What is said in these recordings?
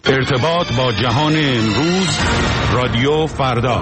ارتباط با جهان امروز، رادیو فردا.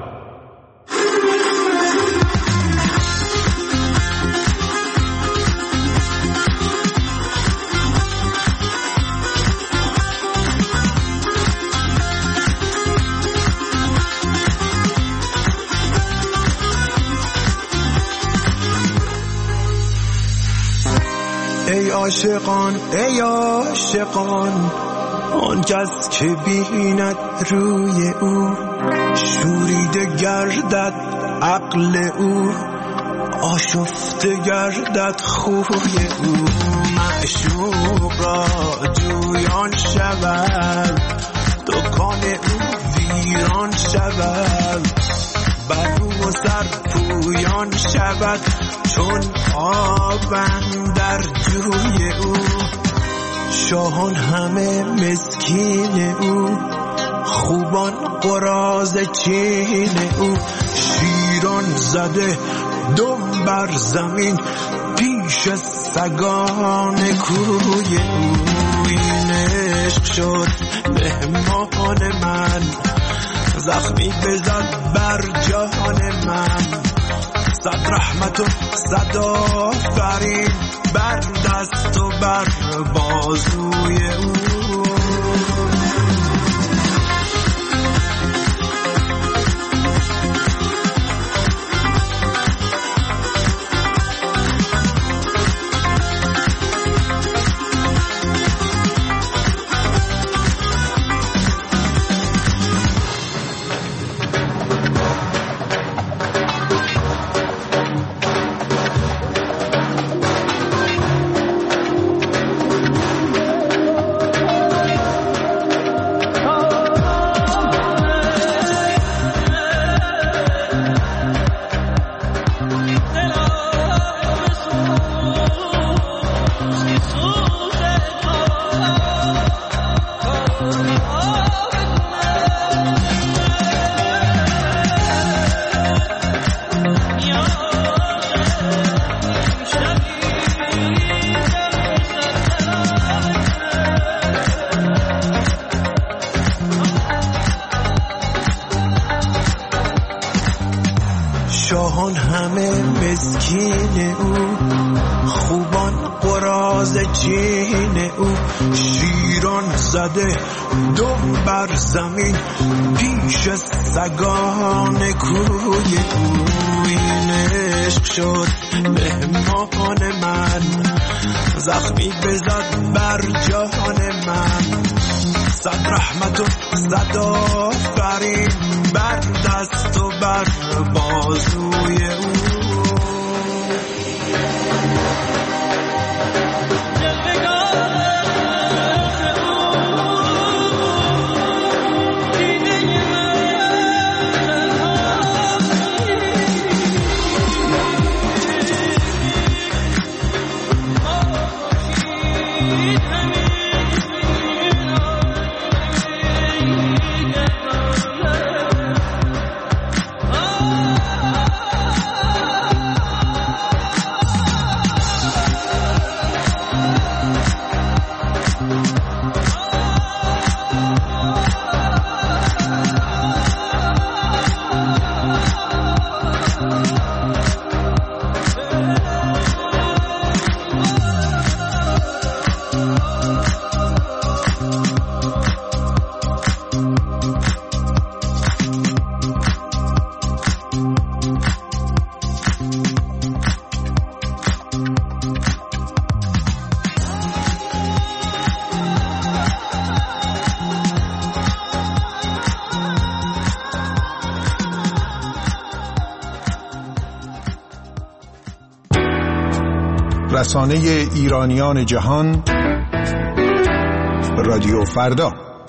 ای عاشقان ای عاشقان، آن کس که بیند روی او شوریده گردد عقل او، آشفته گردد خوی او. معشوق را جویان شود، دکان او ویران شود، بر رو و سر پویان شود چون آب اندر جوی او. شاهان همه مسکین او، خوبان قراض چین او. شیران زده دم بر زمین پیش سگان کوی او. این عشق شد مهمان من، زخمی بزد بر جهان من. صد رحمت و صد آفرین بر دست و بر بازوی او. شاهان همه مسکین او، خوبان قراض چین او. شیران زده دم بر زمین پیش سگان کوی او. این عشق شد مهمان من، زخمی بزد بر جهان من. صد رحمت و صد آفرین بر دست و بر بازوی او. رسانه ایرانیان جهان، رادیو فردا.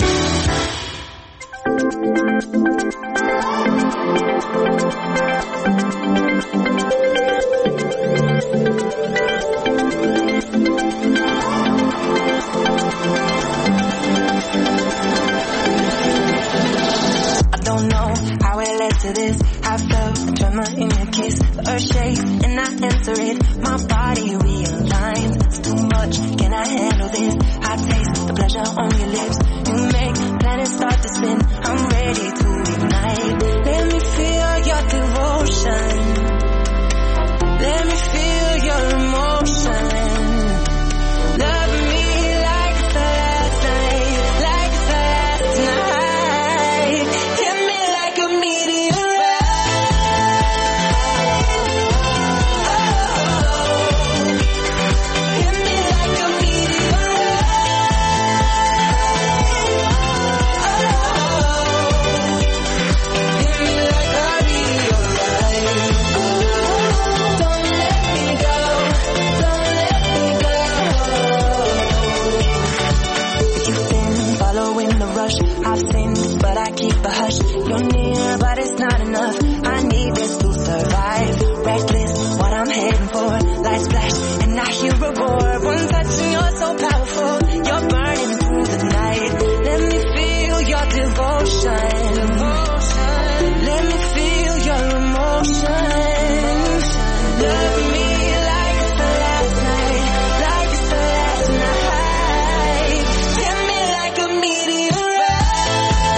To this, I felt tremor in your kiss. The earth shakes and I enter it. My body realigns. It's too much. Can I handle this? I taste the pleasure on your lips. You make popping, I'm ready to ignite. Let me feel your devotion. Let me feel your emotion. Love me like it's the last night, like it's the last night. Hit me like a meteorite. Hit me like a meteorite. Hit me like a meteorite. Don't let me go. Don't let me go. You've been following the rush. I've sinned, but I keep a hush. You're near, but it's not enough. I need this to survive. Reckless, what I'm heading for. Lights flash, and I hear a roar. One touch and you're so powerful. You're burning through the night. Let me feel your devotion. Let me feel your emotion. Love me like it's the last night, like it's the last night. Hit me like a meteorite.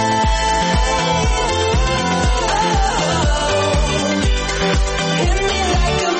Hit me like a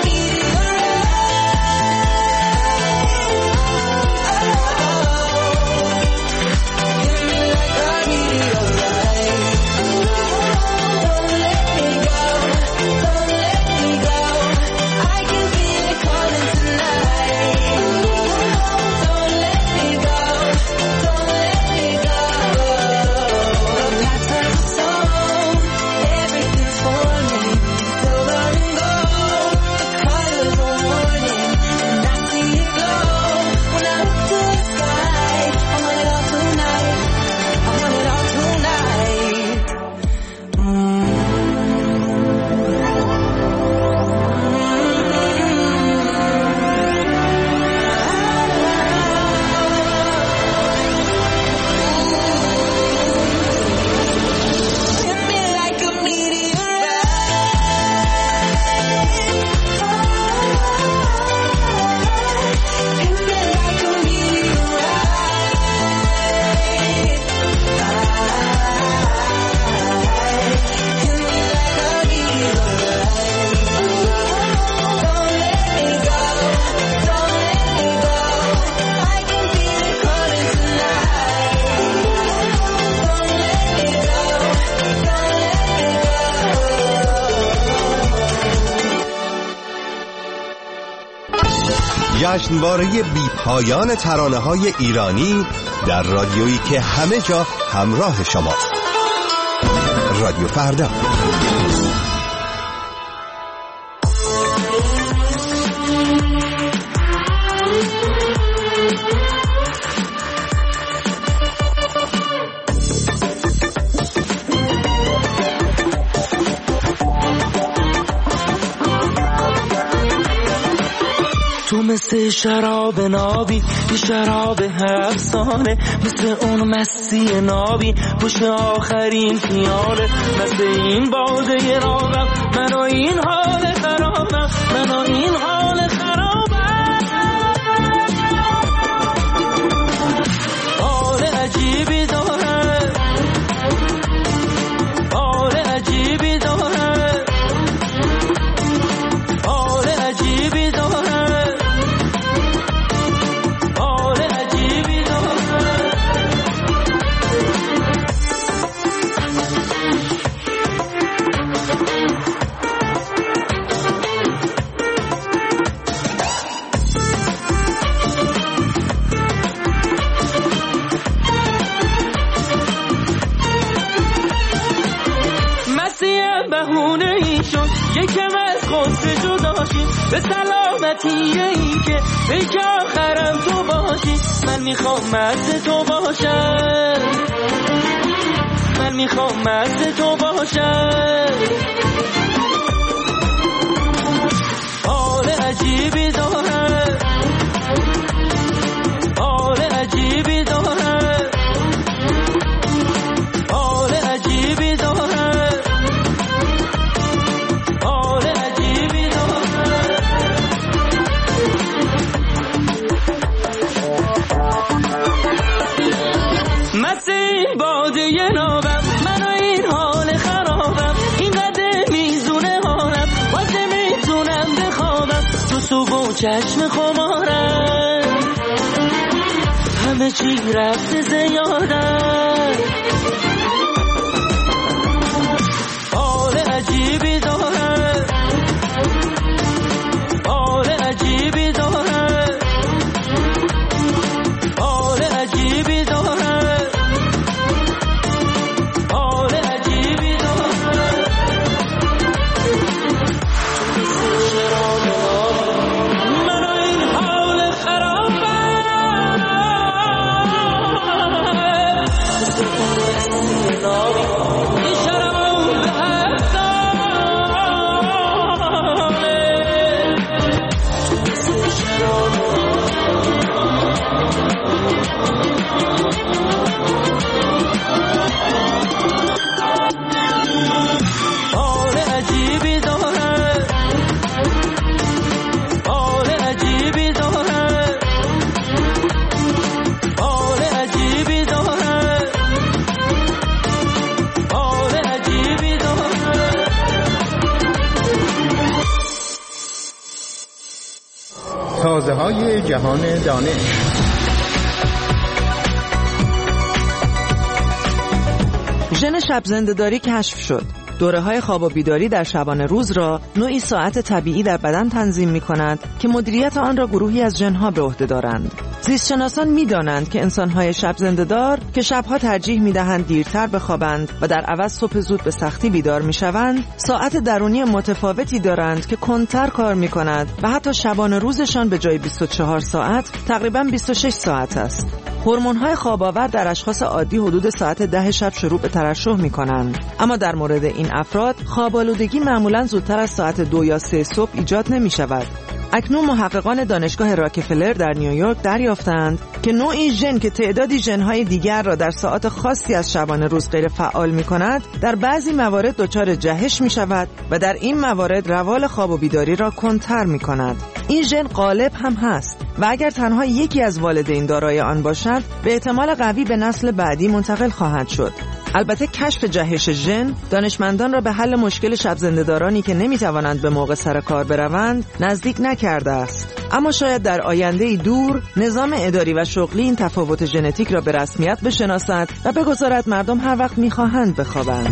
جشنواره بی پایان ترانه‌های ایرانی در رادیویی که همه جا همراه شماست. رادیو فردا. تو مثل شراب نابی، یه شراب افسانه، مثل اون مستی نابی پشت آخرین پیاله، مثل این باده راغم، من و این حال خرابم، من و این حال خرابم. حال عجیبی داره، حال عجیبی داره، حال عجیبی داره. یکم از خود جداشیم به سلامتی این که پیک آخرم تو باشی. من میخوام مرد تو باشم، من میخوام مرد تو باشم. حال عجیبی داره، حال عجیبی داره، حال عجیبی داره. مثل این باده نابم، من و این حال خرابم، اینقدر میزونه حالم، واسه میتونم بخوابم، تو صبح و چشم خمارم، همه چی رفته زیادم، حال عجیبی دارم، حال عجیبی دارم، حال عجیبی دارم، حال عجیبی دارم، من و این حال خرابم، این شراب به هر حال عجیبی دارم، حال عجیبی دارم، حال عجیبی دارم، حال عجیبی دارم. تازه های جهان دانش. ژن شب زنده‌داری کشف شد. دوره‌های خواب و بیداری در شبانه روز را نوعی ساعت طبیعی در بدن تنظیم می‌کند که مدیریت آن را گروهی از ژن‌ها به عهده دارند. زیستشناسان می‌دانند که انسان‌های شب زنده‌دار که شب‌ها ترجیح می‌دهند دیرتر بخوابند و در عوض صبح زود به سختی بیدار می‌شوند، ساعت درونی متفاوتی دارند که کندتر کار می‌کند و حتی شبانه روزشان به جای 24 ساعت تقریباً 26 ساعت است. هورمون‌های خواب‌آور در اشخاص عادی حدود ساعت 10 شب شروع به ترشح می‌کنند، اما در مورد این افراد خواب‌آلودگی معمولاً زودتر از ساعت 2 یا 3 صبح ایجاد نمی‌شود. اکنون محققان دانشگاه راکفلر در نیویورک دریافتند که نوعی ژن که تعدادی ژن‌های دیگر را در ساعات خاصی از شبانه روز غیر فعال می‌کند، در بعضی موارد دچار جهش می‌شود و در این موارد روال خواب و بیداری را کندتر می‌کند. این ژن غالب هم هست و اگر تنها یکی از والدین دارای آن باشد، به احتمال قوی به نسل بعدی منتقل خواهد شد. البته کشف جهش ژن دانشمندان را به حل مشکل شب زنده‌دارانی که نمی‌توانند به موقع سر کار بروند نزدیک نکرده است. اما شاید در آینده‌ای دور نظام اداری و شغلی این تفاوت ژنتیک را به رسمیت بشناسد و بگذارد مردم هر وقت می‌خواهند بخوابند.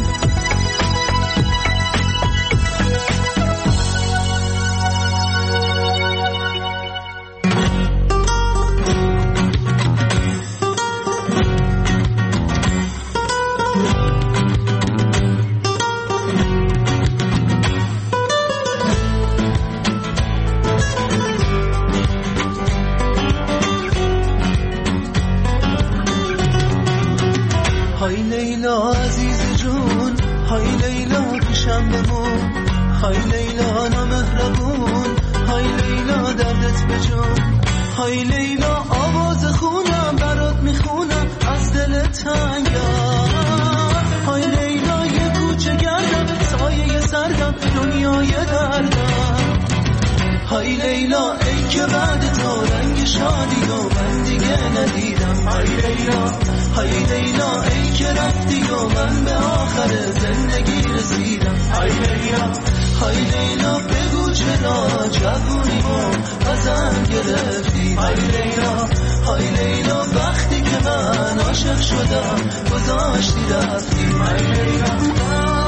های لیلا عزیز جون، های لیلا پیشم بمون، های لیلا نامهربون، های لیلا دردت بجون، های لیلا آواز خونم برات میخونم از دل تنگم، های لیلا یه کوچه گردم سایه سردم دنیای دردم، های لیلا ای که بعد تو رنگ شادی و من دیگه ندیدم، های لیلا های لیلا ای که رفتی و من به آخر زندگی رسیدم، های لیلا های لیلا بگو چرا جوونیمو ازم گرفتی، های لیلا های لیلا وقتی که من عاشق شدم گذاشتی رفتی، های لیلا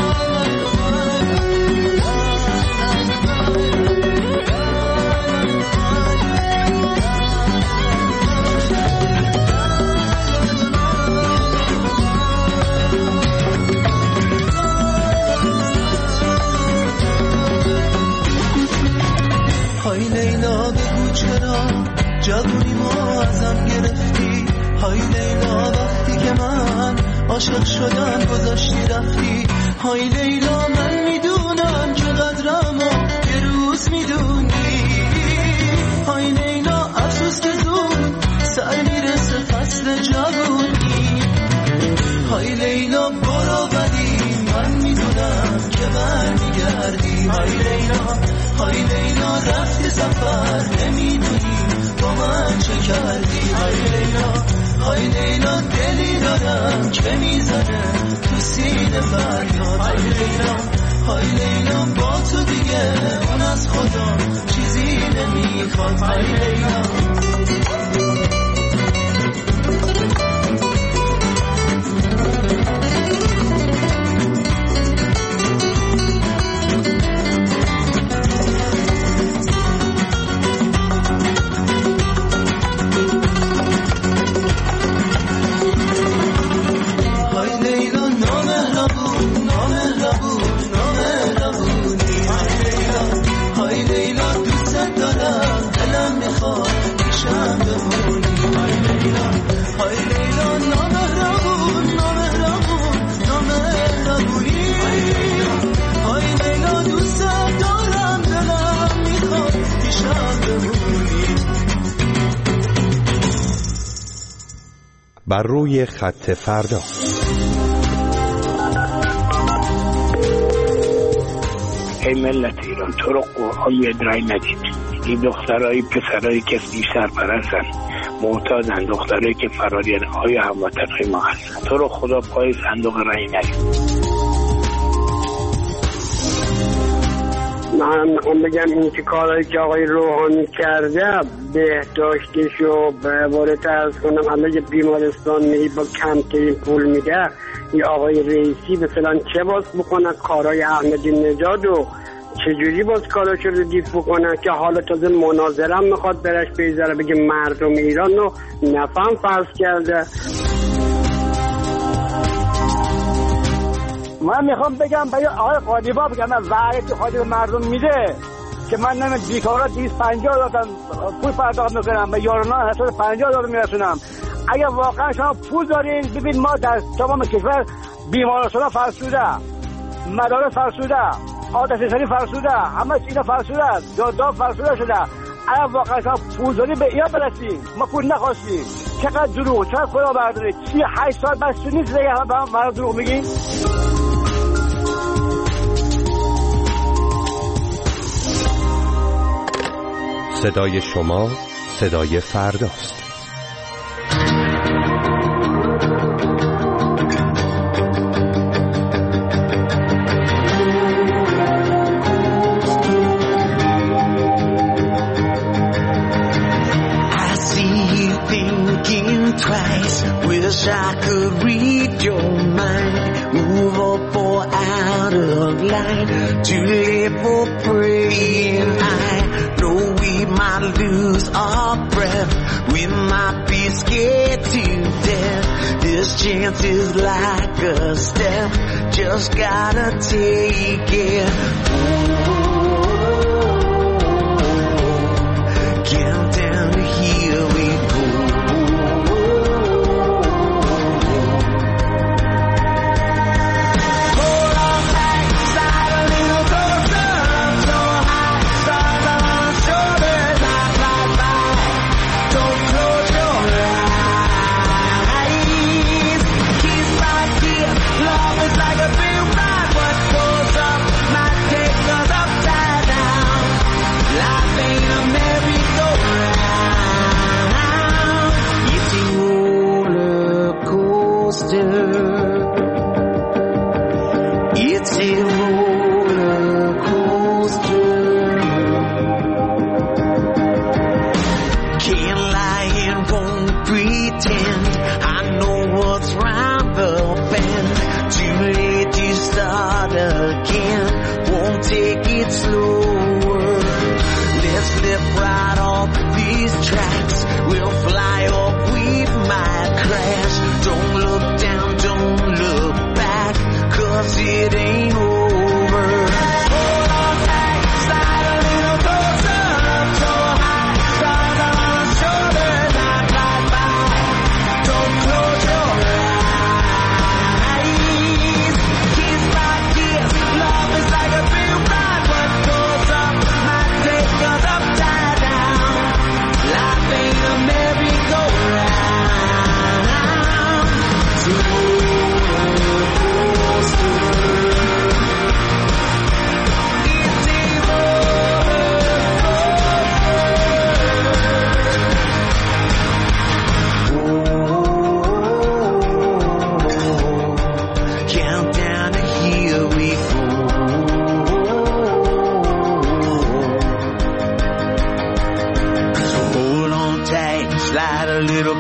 های لیلا بگو چرا جوونیمو ازم گرفتی، های لیلا وقتی که من عاشق شدم گذاشتی رفتی، های لیلا من میدونم که قدرمو یه روز میدونی، های لیلا افسوس که زود سر میرسه فصل جوونی، های لیلا برو بدی من میدونم که برمیگردی، های لیلا های لیلا رفتی سفر نمیدونی با من چه کردی، های لیلا های لیلا دلی دارم که میزنه تو سینه فریاد. های لیلا های لیلا با تو دیگه اون از خدا چیزی نمیخواد. های لیلا بر روی خط فردا. ای ملت ایران، تو رو قرآن یه رای ندید. این دخترهای پسرهایی که بی سرپرستن، معتادن، دخترهایی که فرارین، آیا هموطنهای ما هستن. تو رو خدا پای صندوق رای ندید. من میخوام بگم این که کارهایی که آقای روحانی کرده بهداشتش و به وارد ارز کنم همه بیمارستان میری با کمترین پول میده. این آقای رئیسی مثلا چه باز بکنه کارهای احمدی نژاد و چجوری باز کاراشو ردیف بکنه که حالا تازه مناظرم میخواد برش بیزاره بگه مردم ایران رو نفهم فرض کرده. من میخوام بگم برای آقای قالیباف بگم وعده که خواهد مردم میده که من نمید بیکارا 250 دادن پول پرداخت میکنم و یارانان حساب 50 دلار میرسونم. اگر واقعا شما پول دارین ببین ما در تمام کشور بیمارستان فرسوده، مدارس فرسوده، آتش نشانی فرسوده، همه چیزا فرسوده، دادگاه فرسوده شده. اگر واقعا شما پول دارین به اینا برسید. ما پول نخواستیم. چقدر دروغ، چقدر کلاهبرداری. 38 سال بس نیست دیگه همه دروغ میگین. صدای شما صدای فرداست. Wish I could read your mind. Move up or out of line. Too late for praying. I know we might lose our breath. We might be scared to death. This chance is like a step. Just gotta take it. Count down, here we go.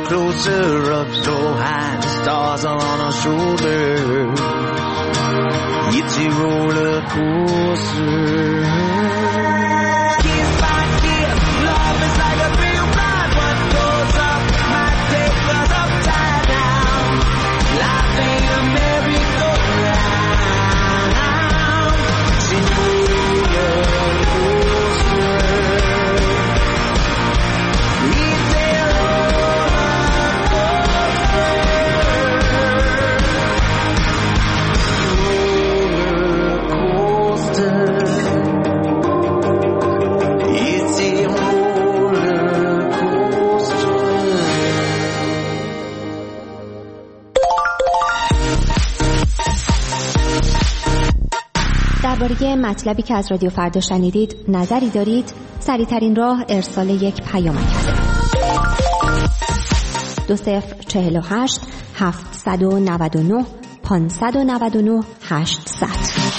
closer, rub so high, the stars are on our shoulders. It's a roller coaster. Kiss by kiss, love is like a real ride. What goes up might take us upside down. Life ain't a merry-go-round. It's a roller coaster. It's a درباره مطلبی که از رادیو فردا شنیدید نظری دارید؟ سریع‌ترین راه ارسال یک پیامک است. 2048 799 599 800.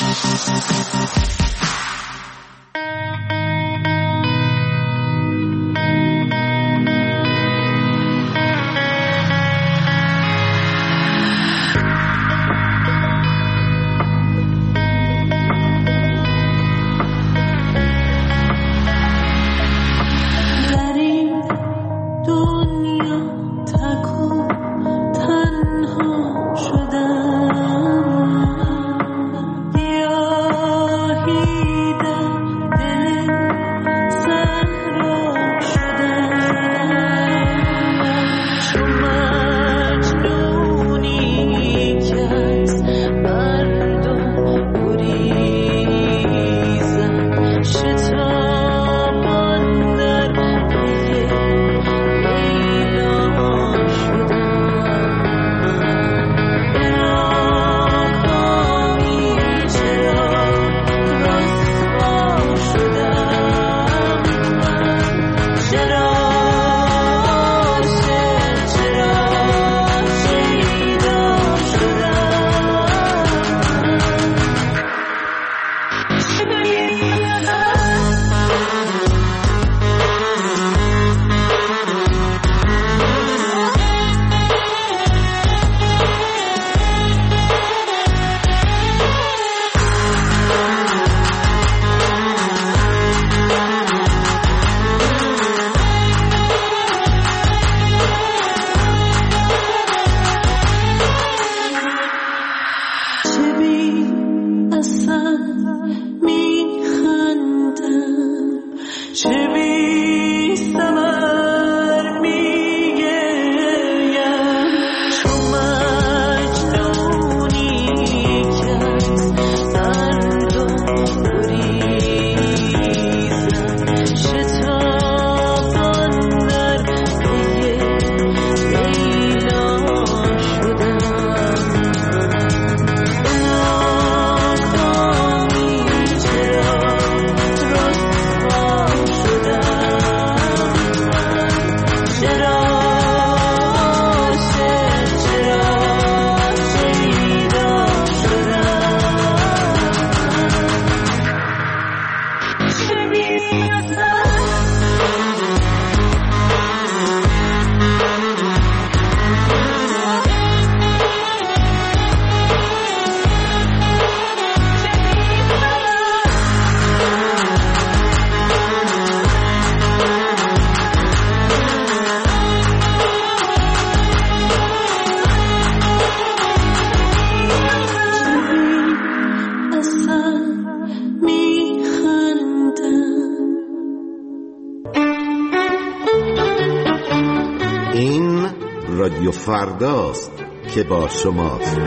رادیو فرداست که با شماست.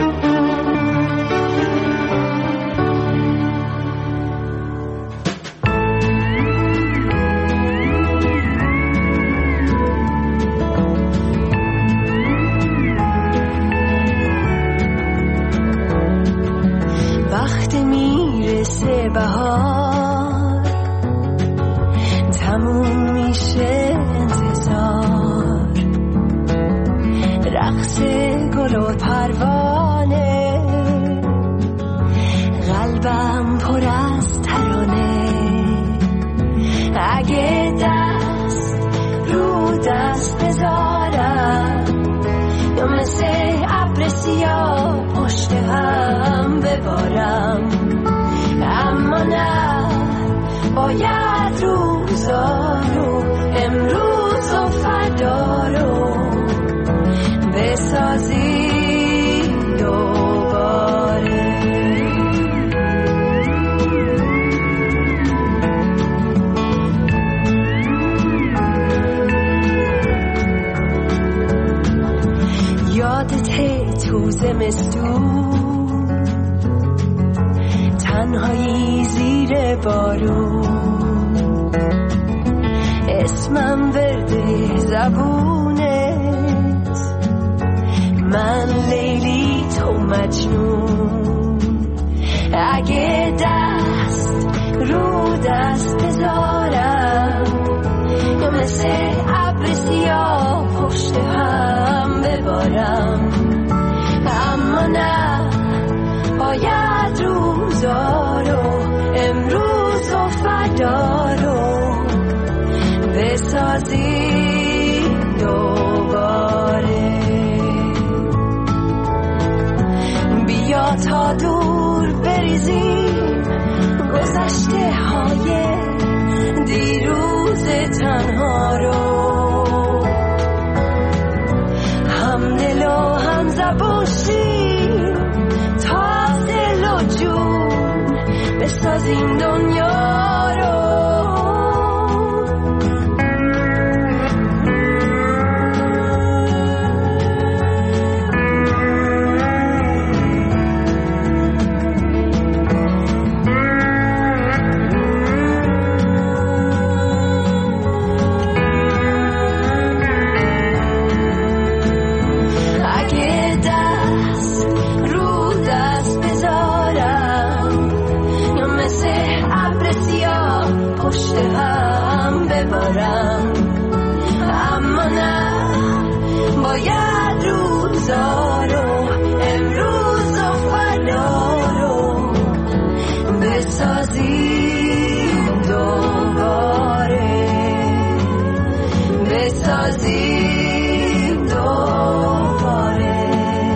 وقتی میرسه بهار تموم میشه انتظار، رقص گل و پروانه، قلبم پر از ترانه. اگه دست رو دست بذارم ابر سیاه پشت هم ببارم، اما نه باید روزا رو امروز و فردا رو بسازی دوباره. یادته تو زمستون تنهایی زیر بارون، اسمم ورده زبونت، من لیلی تو مجنون. اگه دست رو دست بذارم یا مثل ابر سیاه پشت هم ببارم، اما نه باید روزا رو امروز و فردا رو بسازی دوباره. بیا تا دور بریزیم گذشته های دیروز تنها رو، هم دل و هم زبون شیم تا دل و جون بسازیم دنیا رو. اما نه باید روزا رو امروز و فردا رو بسازیم دوباره، بسازیم دوباره،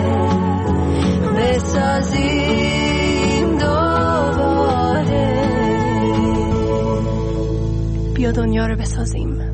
بسازیم دوباره. بیا دنیا رو بسازیم.